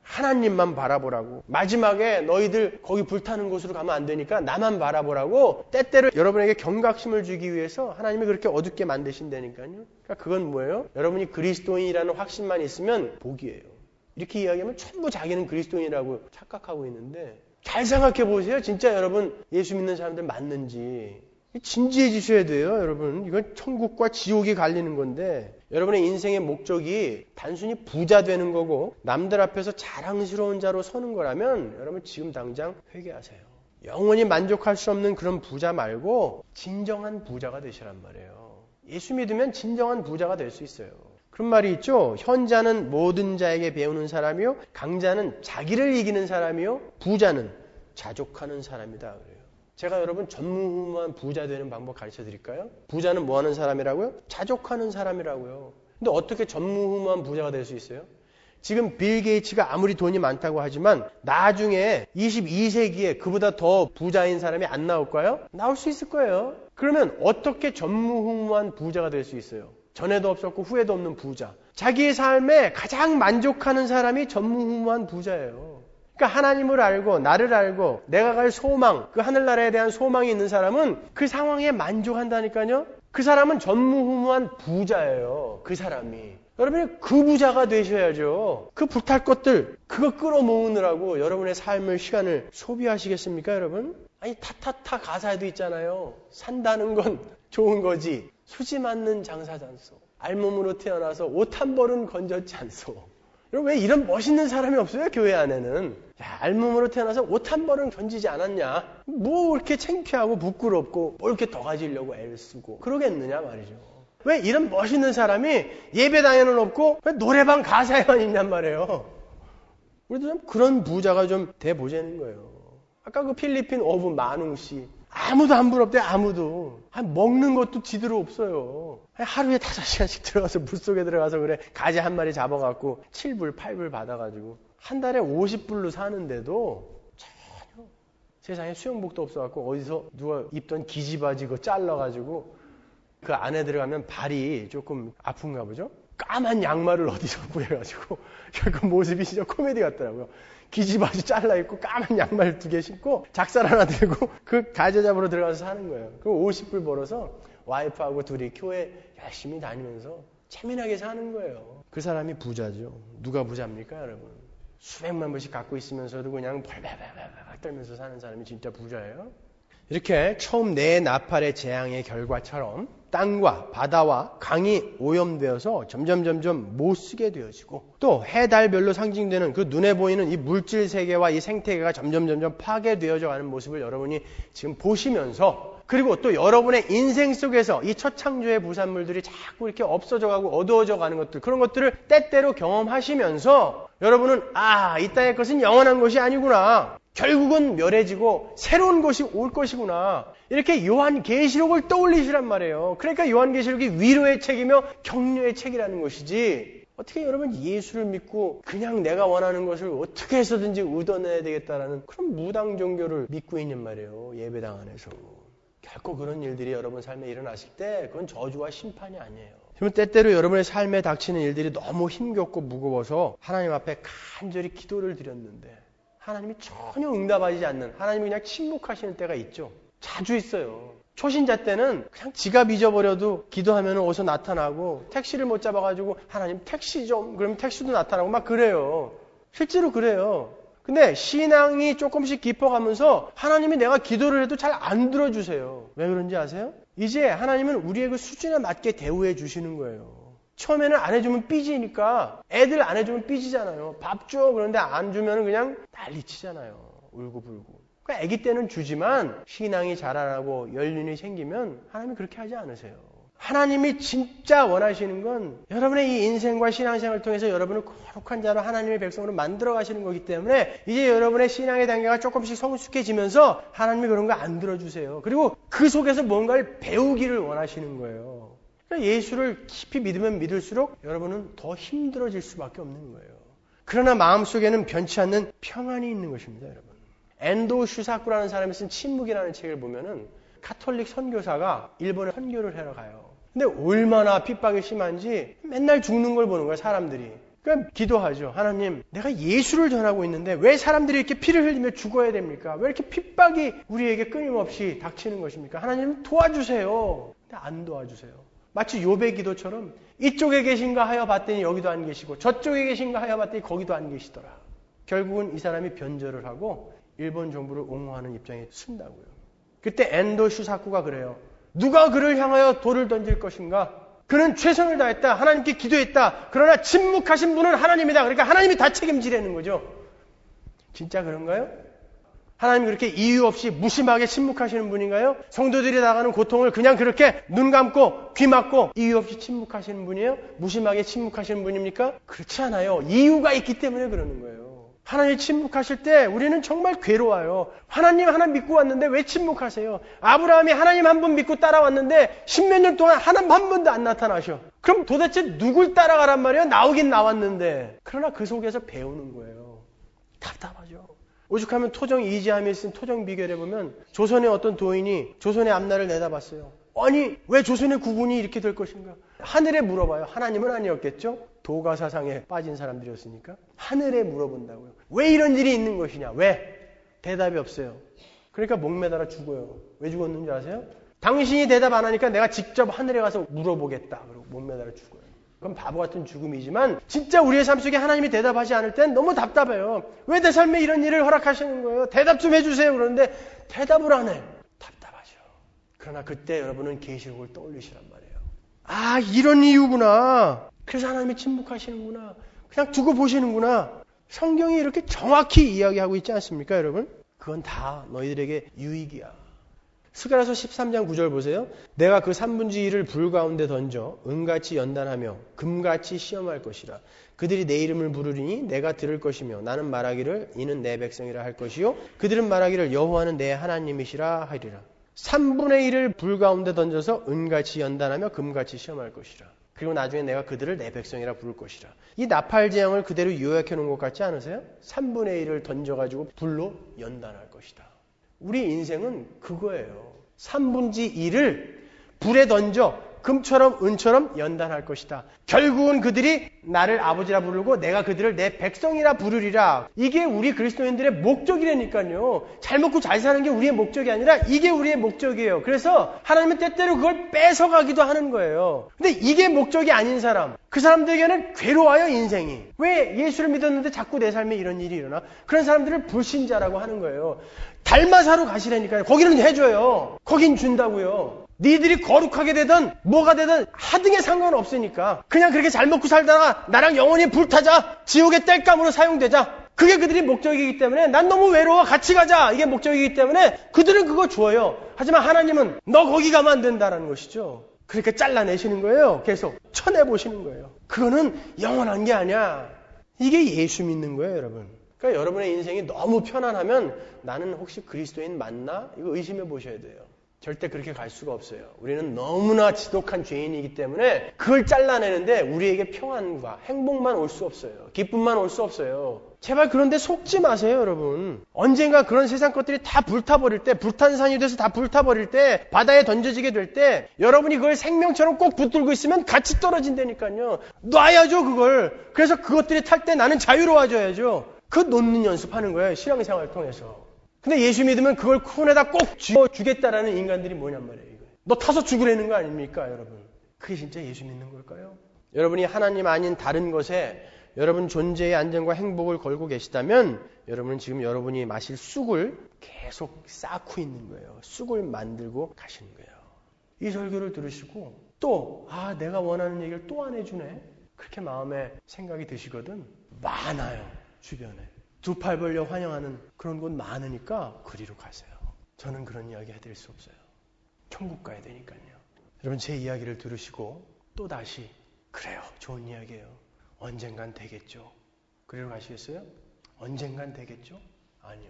하나님만 바라보라고. 마지막에 너희들 거기 불타는 곳으로 가면 안 되니까 나만 바라보라고 때때로 여러분에게 경각심을 주기 위해서 하나님이 그렇게 어둡게 만드신다니까요. 그러니까 그건 뭐예요? 여러분이 그리스도인이라는 확신만 있으면 복이에요. 이렇게 이야기하면 전부 자기는 그리스도인이라고 착각하고 있는데 잘 생각해 보세요. 진짜 여러분 예수 믿는 사람들 맞는지. 진지해지셔야 돼요, 여러분. 이건 천국과 지옥이 갈리는 건데 여러분의 인생의 목적이 단순히 부자 되는 거고 남들 앞에서 자랑스러운 자로 서는 거라면 여러분 지금 당장 회개하세요. 영원히 만족할 수 없는 그런 부자 말고 진정한 부자가 되시란 말이에요. 예수 믿으면 진정한 부자가 될 수 있어요. 그런 말이 있죠. 현자는 모든 자에게 배우는 사람이요 강자는 자기를 이기는 사람이요 부자는 자족하는 사람이다 그래요. 제가 여러분 전무후무한 부자 되는 방법 가르쳐 드릴까요? 부자는 뭐 하는 사람이라고요? 자족하는 사람이라고요. 근데 어떻게 전무후무한 부자가 될 수 있어요? 지금 빌 게이츠가 아무리 돈이 많다고 하지만 나중에 이십이 세기에 그보다 더 부자인 사람이 안 나올까요? 나올 수 있을 거예요. 그러면 어떻게 전무후무한 부자가 될 수 있어요? 전에도 없었고 후에도 없는 부자. 자기의 삶에 가장 만족하는 사람이 전무후무한 부자예요. 그러니까 하나님을 알고 나를 알고 내가 갈 소망, 그 하늘나라에 대한 소망이 있는 사람은 그 상황에 만족한다니까요. 그 사람은 전무후무한 부자예요. 그 사람이. 여러분이 그 부자가 되셔야죠. 그 불탈 것들 그거 끌어모으느라고 여러분의 삶을 시간을 소비하시겠습니까 여러분? 아니 타타타 가사에도 있잖아요. 산다는 건 좋은 거지 수지 맞는 장사잔소. 알몸으로 태어나서 옷 한 벌은 건졌지 않소. 왜 이런 멋있는 사람이 없어요? 교회 안에는. 야, 알몸으로 태어나서 옷 한 벌은 건지지 않았냐? 뭐 이렇게 창피하고 부끄럽고 뭐 이렇게 더 가지려고 애를 쓰고 그러겠느냐 말이죠. 왜 이런 멋있는 사람이 예배당에는 없고 왜 노래방 가사에만 있냔 말이에요. 우리도 좀 그런 부자가 좀 돼보자는 거예요. 아까 그 필리핀 어부 만웅 씨 아무도 안 부럽대. 아무도. 먹는 것도 지대로 없어요. 하루에 다섯 시간씩 들어가서 물속에 들어가서 그래 가지 한 마리 잡아갖고 칠 불, 팔 불 받아가지고 한 달에 오십 불로 사는데도 전혀 세상에 수영복도 없어갖고 어디서 누가 입던 기지바지 그거 잘라가지고 그 안에 들어가면 발이 조금 아픈가 보죠? 까만 양말을 어디서 구해가지고 그 모습이 진짜 코미디 같더라고요. 기지바지 잘라입고 까만 양말 두 개 신고 작살 하나 들고 그 가재 잡으러 들어가서 사는 거예요. 그럼 오십 불 벌어서 와이프하고 둘이 교회 열심히 다니면서 재미나게 사는 거예요. 그 사람이 부자죠. 누가 부자입니까 여러분? 수백만 불씩 갖고 있으면서도 그냥 벌벌벌벌 떨면서 사는 사람이 진짜 부자예요. 이렇게 처음 네 나팔의 재앙의 결과처럼 땅과 바다와 강이 오염되어서 점점 점점 못 쓰게 되어지고 또 해, 달, 별로 상징되는 그 눈에 보이는 이 물질 세계와 이 생태계가 점점 점점 파괴되어져 가는 모습을 여러분이 지금 보시면서 그리고 또 여러분의 인생 속에서 이 첫 창조의 부산물들이 자꾸 이렇게 없어져 가고 어두워져 가는 것들 그런 것들을 때때로 경험하시면서 여러분은 아, 이 땅의 것은 영원한 것이 아니구나. 결국은 멸해지고 새로운 것이 올 것이구나. 이렇게 요한계시록을 떠올리시란 말이에요. 그러니까 요한계시록이 위로의 책이며 격려의 책이라는 것이지 어떻게 여러분 예수를 믿고 그냥 내가 원하는 것을 어떻게 해서든지 얻어내야 되겠다라는 그런 무당 종교를 믿고 있는 말이에요. 예배당 안에서. 결코 그런 일들이 여러분 삶에 일어나실 때 그건 저주와 심판이 아니에요. 그러면 때때로 여러분의 삶에 닥치는 일들이 너무 힘겹고 무거워서 하나님 앞에 간절히 기도를 드렸는데 하나님이 전혀 응답하지 않는 하나님이 그냥 침묵하시는 때가 있죠. 자주 있어요. 초신자 때는 그냥 지갑 잊어버려도 기도하면 어디서 나타나고 택시를 못 잡아가지고 하나님 택시 좀 그러면 택시도 나타나고 막 그래요. 실제로 그래요. 근데 신앙이 조금씩 깊어가면서 하나님이 내가 기도를 해도 잘 안 들어주세요. 왜 그런지 아세요? 이제 하나님은 우리의 그 수준에 맞게 대우해 주시는 거예요. 처음에는 안 해주면 삐지니까 애들 안 해주면 삐지잖아요. 밥 줘 그런데 안 주면 그냥 난리치잖아요. 울고불고. 그러니까 아기 때는 주지만 신앙이 자라나고 연륜이 생기면 하나님이 그렇게 하지 않으세요. 하나님이 진짜 원하시는 건 여러분의 이 인생과 신앙생활을 통해서 여러분을 거룩한 자로 하나님의 백성으로 만들어 가시는 거기 때문에 이제 여러분의 신앙의 단계가 조금씩 성숙해지면서 하나님이 그런 거 안 들어주세요. 그리고 그 속에서 뭔가를 배우기를 원하시는 거예요. 그러니까 예수를 깊이 믿으면 믿을수록 여러분은 더 힘들어질 수밖에 없는 거예요. 그러나 마음속에는 변치 않는 평안이 있는 것입니다. 여러분. 엔도 슈사쿠라는 사람이 쓴 침묵이라는 책을 보면은 카톨릭 선교사가 일본에 선교를 하러 가요. 근데 얼마나 핍박이 심한지 맨날 죽는 걸 보는 거예요, 사람들이. 그러니까 기도하죠. 하나님, 내가 예수를 전하고 있는데 왜 사람들이 이렇게 피를 흘리며 죽어야 됩니까? 왜 이렇게 핍박이 우리에게 끊임없이 닥치는 것입니까? 하나님 도와주세요. 근데 안 도와주세요. 마치 욥의 기도처럼 이쪽에 계신가 하여 봤더니 여기도 안 계시고 저쪽에 계신가 하여 봤더니 거기도 안 계시더라. 결국은 이 사람이 변절을 하고 일본 정부를 옹호하는 입장에 쓴다고요. 그때 엔도 슈사쿠가 그래요. 누가 그를 향하여 돌을 던질 것인가? 그는 최선을 다했다. 하나님께 기도했다. 그러나 침묵하신 분은 하나님이다. 그러니까 하나님이 다 책임지라는 거죠. 진짜 그런가요? 하나님 그렇게 이유 없이 무심하게 침묵하시는 분인가요? 성도들이 나가는 고통을 그냥 그렇게 눈 감고 귀 막고 이유 없이 침묵하시는 분이에요? 무심하게 침묵하시는 분입니까? 그렇지 않아요. 이유가 있기 때문에 그러는 거예요. 하나님 침묵하실 때 우리는 정말 괴로워요. 하나님 하나 믿고 왔는데 왜 침묵하세요? 아브라함이 하나님 한 분 믿고 따라왔는데 십몇 년 동안 하나님 한 번도 안 나타나셔. 그럼 도대체 누굴 따라가란 말이에요? 나오긴 나왔는데. 그러나 그 속에서 배우는 거예요. 답답하죠. 오죽하면 토정 이지함이 쓴 토정 비결에 보면 조선의 어떤 도인이 조선의 앞날을 내다봤어요. 아니 왜 조선의 국운이 이렇게 될 것인가? 하늘에 물어봐요. 하나님은 아니었겠죠? 도가사상에 빠진 사람들이었으니까 하늘에 물어본다고요. 왜 이런 일이 있는 것이냐? 왜? 대답이 없어요. 그러니까 목매달아 죽어요. 왜 죽었는지 아세요? 당신이 대답 안 하니까 내가 직접 하늘에 가서 물어보겠다. 그리고 목매달아 죽어요. 그건 바보 같은 죽음이지만 진짜 우리의 삶 속에 하나님이 대답하지 않을 땐 너무 답답해요. 왜 내 삶에 이런 일을 허락하시는 거예요? 대답 좀 해주세요. 그러는데 대답을 안 해. 답답하죠. 그러나 그때 여러분은 계시록을 떠올리시란 말이에요. 아, 이런 이유구나. 그래서 하나님이 침묵하시는구나. 그냥 두고 보시는구나. 성경이 이렇게 정확히 이야기하고 있지 않습니까, 여러분? 그건 다 너희들에게 유익이야. 스가랴서 십삼 장 구 절 보세요. 내가 그 삼분지 일을 불 가운데 던져 은같이 연단하며 금같이 시험할 것이라. 그들이 내 이름을 부르리니 내가 들을 것이며 나는 말하기를 이는 내 백성이라 할 것이요 그들은 말하기를 여호와는 내 하나님이시라 하리라. 삼분의 일을 불 가운데 던져서 은같이 연단하며 금같이 시험할 것이라. 그리고 나중에 내가 그들을 내 백성이라 부를 것이라. 이 나팔 재앙을 그대로 요약해 놓은 것 같지 않으세요? 삼분의 일을 던져가지고 불로 연단할 것이다. 우리 인생은 그거예요. 삼분지 일을 불에 던져 금처럼 은처럼 연단할 것이다. 결국은 그들이 나를 아버지라 부르고 내가 그들을 내 백성이라 부르리라. 이게 우리 그리스도인들의 목적이라니까요. 잘 먹고 잘 사는 게 우리의 목적이 아니라 이게 우리의 목적이에요. 그래서 하나님은 때때로 그걸 뺏어가기도 하는 거예요. 근데 이게 목적이 아닌 사람, 그 사람들에게는 괴로워요, 인생이. 왜 예수를 믿었는데 자꾸 내 삶에 이런 일이 일어나? 그런 사람들을 불신자라고 하는 거예요. 달마사로 가시라니까요. 거기는 해줘요. 거긴 준다고요. 니들이 거룩하게 되든 뭐가 되든 하등에 상관없으니까 그냥 그렇게 잘 먹고 살다가 나랑 영원히 불타자, 지옥의 땔감으로 사용되자. 그게 그들이 목적이기 때문에 난 너무 외로워, 같이 가자, 이게 목적이기 때문에 그들은 그거 줘요. 하지만 하나님은 너 거기 가면 안 된다라는 것이죠. 그렇게 잘라내시는 거예요. 계속 쳐내보시는 거예요. 그거는 영원한 게 아니야. 이게 예수 믿는 거예요, 여러분. 그러니까 여러분의 인생이 너무 편안하면 나는 혹시 그리스도인 맞나? 이거 의심해 보셔야 돼요. 절대 그렇게 갈 수가 없어요. 우리는 너무나 지독한 죄인이기 때문에 그걸 잘라내는데 우리에게 평안과 행복만 올 수 없어요. 기쁨만 올 수 없어요. 제발 그런데 속지 마세요, 여러분. 언젠가 그런 세상 것들이 다 불타버릴 때, 불탄산이 돼서 다 불타버릴 때, 바다에 던져지게 될 때 여러분이 그걸 생명처럼 꼭 붙들고 있으면 같이 떨어진다니까요. 놔야죠, 그걸. 그래서 그것들이 탈 때 나는 자유로워져야죠. 그거 놓는 연습하는 거예요, 신앙생활을 통해서. 근데 예수 믿으면 그걸 손에다 꼭 쥐어주겠다라는 인간들이 뭐냔 말이에요. 이거. 너 타서 죽으라는 거 아닙니까, 여러분? 그게 진짜 예수 믿는 걸까요? 여러분이 하나님 아닌 다른 것에 여러분 존재의 안정과 행복을 걸고 계시다면 여러분은 지금 여러분이 마실 쑥을 계속 쌓고 있는 거예요. 쑥을 만들고 가시는 거예요. 이 설교를 들으시고 또 아 내가 원하는 얘기를 또 안 해주네. 그렇게 마음에 생각이 드시거든. 많아요. 주변에. 두 팔 벌려 환영하는 그런 곳 많으니까 그리로 가세요. 저는 그런 이야기 해드릴 수 없어요. 천국 가야 되니까요. 여러분 제 이야기를 들으시고 또 다시 그래요. 좋은 이야기예요. 언젠간 되겠죠. 그리로 가시겠어요? 언젠간 되겠죠? 아니요.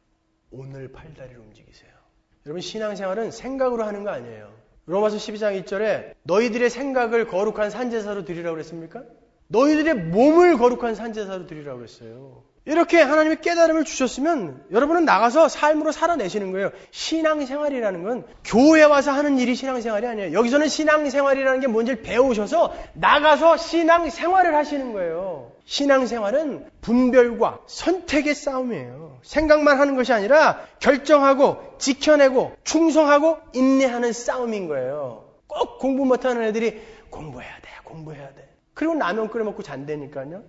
오늘 팔다리를 움직이세요. 여러분 신앙생활은 생각으로 하는 거 아니에요. 로마서 십이 장 일 절에 너희들의 생각을 거룩한 산제사로 드리라고 그랬습니까? 너희들의 몸을 거룩한 산제사로 드리라고 그랬어요. 이렇게 하나님이 깨달음을 주셨으면 여러분은 나가서 삶으로 살아내시는 거예요. 신앙생활이라는 건 교회 와서 하는 일이 신앙생활이 아니에요. 여기서는 신앙생활이라는 게 뭔지를 배우셔서 나가서 신앙생활을 하시는 거예요. 신앙생활은 분별과 선택의 싸움이에요. 생각만 하는 것이 아니라 결정하고 지켜내고 충성하고 인내하는 싸움인 거예요. 꼭 공부 못하는 애들이 공부해야 돼, 공부해야 돼. 그리고 라면 끓여 먹고 잔다니까요.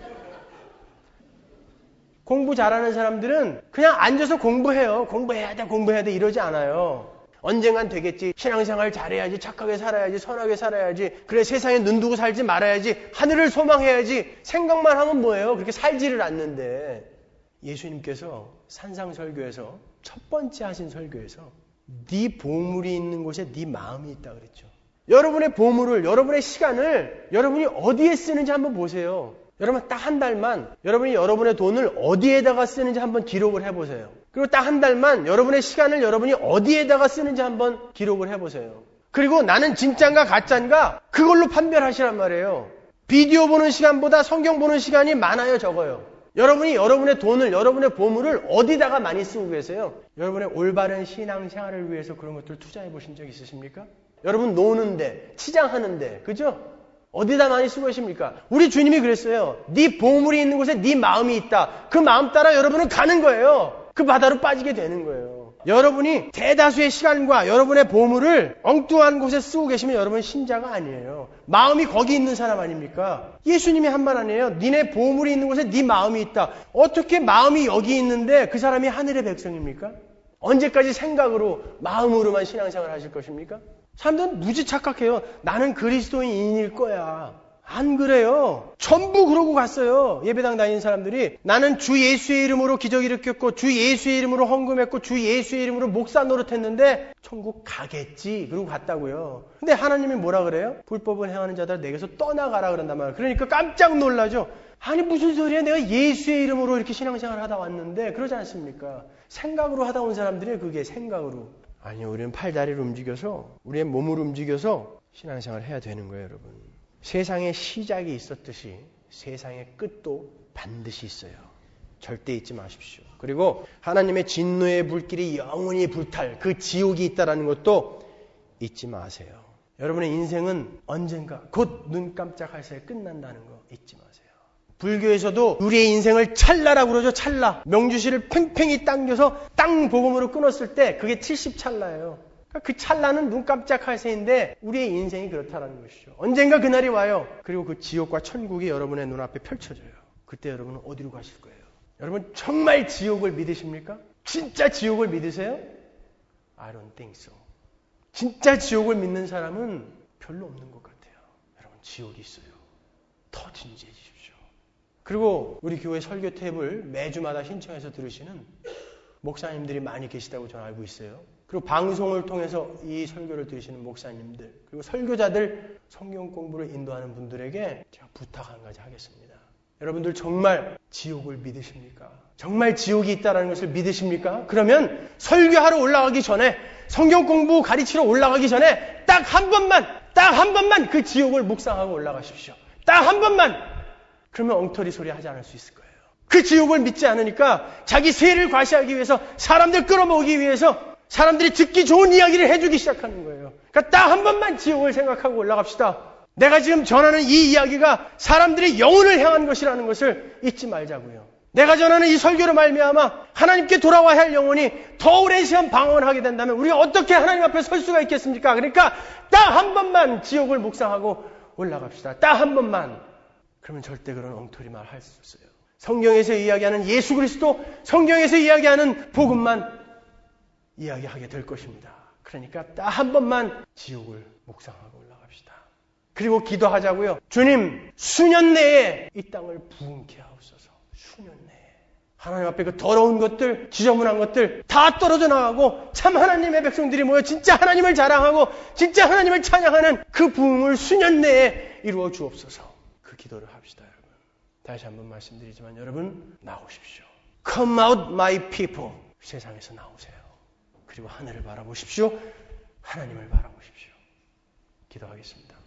공부 잘하는 사람들은 그냥 앉아서 공부해요. 공부해야 돼, 공부해야 돼 이러지 않아요. 언젠간 되겠지. 신앙생활 잘해야지. 착하게 살아야지. 선하게 살아야지. 그래 세상에 눈 두고 살지 말아야지. 하늘을 소망해야지. 생각만 하면 뭐예요? 그렇게 살지를 않는데 예수님께서 산상설교에서 첫 번째 하신 설교에서 네 보물이 있는 곳에 네 마음이 있다 그랬죠. 여러분의 보물을, 여러분의 시간을 여러분이 어디에 쓰는지 한번 보세요. 여러분 딱 한 달만 여러분이 여러분의 돈을 어디에다가 쓰는지 한번 기록을 해보세요. 그리고 딱 한 달만 여러분의 시간을 여러분이 어디에다가 쓰는지 한번 기록을 해보세요. 그리고 나는 진짠가 가짠가 그걸로 판별하시란 말이에요. 비디오 보는 시간보다 성경 보는 시간이 많아요, 적어요? 여러분이 여러분의 돈을, 여러분의 보물을 어디다가 많이 쓰고 계세요? 여러분의 올바른 신앙생활을 위해서 그런 것들을 투자해 보신 적 있으십니까? 여러분 노는데, 치장하는데, 그죠? 어디다 많이 쓰고 계십니까? 우리 주님이 그랬어요. 네 보물이 있는 곳에 네 마음이 있다. 그 마음 따라 여러분은 가는 거예요. 그 바다로 빠지게 되는 거예요. 여러분이 대다수의 시간과 여러분의 보물을 엉뚱한 곳에 쓰고 계시면 여러분은 신자가 아니에요. 마음이 거기 있는 사람 아닙니까? 예수님이 한 말 아니에요. 니네 보물이 있는 곳에 네 마음이 있다. 어떻게 마음이 여기 있는데 그 사람이 하늘의 백성입니까? 언제까지 생각으로, 마음으로만 신앙생활을 하실 것입니까? 사람들은 무지 착각해요. 나는 그리스도인일 거야. 안 그래요. 전부 그러고 갔어요. 예배당 다니는 사람들이 나는 주 예수의 이름으로 기적 일으켰고 주 예수의 이름으로 헌금했고 주 예수의 이름으로 목사 노릇했는데 천국 가겠지. 그러고 갔다고요. 근데 하나님이 뭐라 그래요? 불법을 행하는 자들 내게서 떠나가라 그런단 말이에요. 그러니까 깜짝 놀라죠. 아니 무슨 소리야. 내가 예수의 이름으로 이렇게 신앙생활을 하다 왔는데 그러지 않습니까? 생각으로 하다 온 사람들이 그게 생각으로. 아니요. 우리는 팔다리를 움직여서 우리의 몸을 움직여서 신앙생활을 해야 되는 거예요. 여러분. 세상의 시작이 있었듯이 세상의 끝도 반드시 있어요. 절대 잊지 마십시오. 그리고 하나님의 진노의 불길이 영원히 불탈 그 지옥이 있다는 것도 잊지 마세요. 여러분의 인생은 언젠가 곧 눈 깜짝할 새에 끝난다는 거 잊지 마세요. 불교에서도 우리의 인생을 찰나라고 그러죠. 찰나. 명주실을 팽팽히 당겨서 땅 복음으로 끊었을 때 그게 칠십 찰나예요. 그 찰나는 눈 깜짝할 새인데 우리의 인생이 그렇다는 것이죠. 언젠가 그날이 와요. 그리고 그 지옥과 천국이 여러분의 눈앞에 펼쳐져요. 그때 여러분은 어디로 가실 거예요? 여러분 정말 지옥을 믿으십니까? 진짜 지옥을 믿으세요? I don't think so. 진짜 지옥을 믿는 사람은 별로 없는 것 같아요. 여러분 지옥이 있어요. 더 진지해지십시오. 그리고 우리 교회 설교 탭을 매주마다 신청해서 들으시는 목사님들이 많이 계시다고 저는 알고 있어요. 그리고 방송을 통해서 이 설교를 들으시는 목사님들 그리고 설교자들 성경 공부를 인도하는 분들에게 제가 부탁 한 가지 하겠습니다. 여러분들 정말 지옥을 믿으십니까? 정말 지옥이 있다는 것을 믿으십니까? 그러면 설교하러 올라가기 전에 성경 공부 가르치러 올라가기 전에 딱 한 번만 딱 한 번만 그 지옥을 묵상하고 올라가십시오. 딱 한 번만. 그러면 엉터리 소리 하지 않을 수 있을 거예요. 그 지옥을 믿지 않으니까 자기 세를 과시하기 위해서 사람들 끌어모으기 위해서 사람들이 듣기 좋은 이야기를 해주기 시작하는 거예요. 그러니까 딱 한 번만 지옥을 생각하고 올라갑시다. 내가 지금 전하는 이 이야기가 사람들의 영혼을 향한 것이라는 것을 잊지 말자고요. 내가 전하는 이 설교로 말미암아 하나님께 돌아와야 할 영혼이 더 오랜 시간 방황하게 된다면 우리가 어떻게 하나님 앞에 설 수가 있겠습니까? 그러니까 딱 한 번만 지옥을 묵상하고 올라갑시다. 딱 한 번만. 그러면 절대 그런 엉터리 말 할 수 없어요. 성경에서 이야기하는 예수 그리스도, 성경에서 이야기하는 복음만 이야기하게 될 것입니다. 그러니까 딱 한 번만 지옥을 묵상하고 올라갑시다. 그리고 기도하자고요. 주님, 수년 내에 이 땅을 부흥케 하옵소서. 수년 내에. 하나님 앞에 그 더러운 것들, 지저분한 것들 다 떨어져 나가고 참 하나님의 백성들이 모여 진짜 하나님을 자랑하고 진짜 하나님을 찬양하는 그 부흥을 수년 내에 이루어 주옵소서. 그 기도를 합시다, 여러분. 다시 한번 말씀드리지만 여러분, 나오십시오. Come out my people. 세상에서 나오세요. 그리고 하늘을 바라보십시오. 하나님을 바라보십시오. 기도하겠습니다.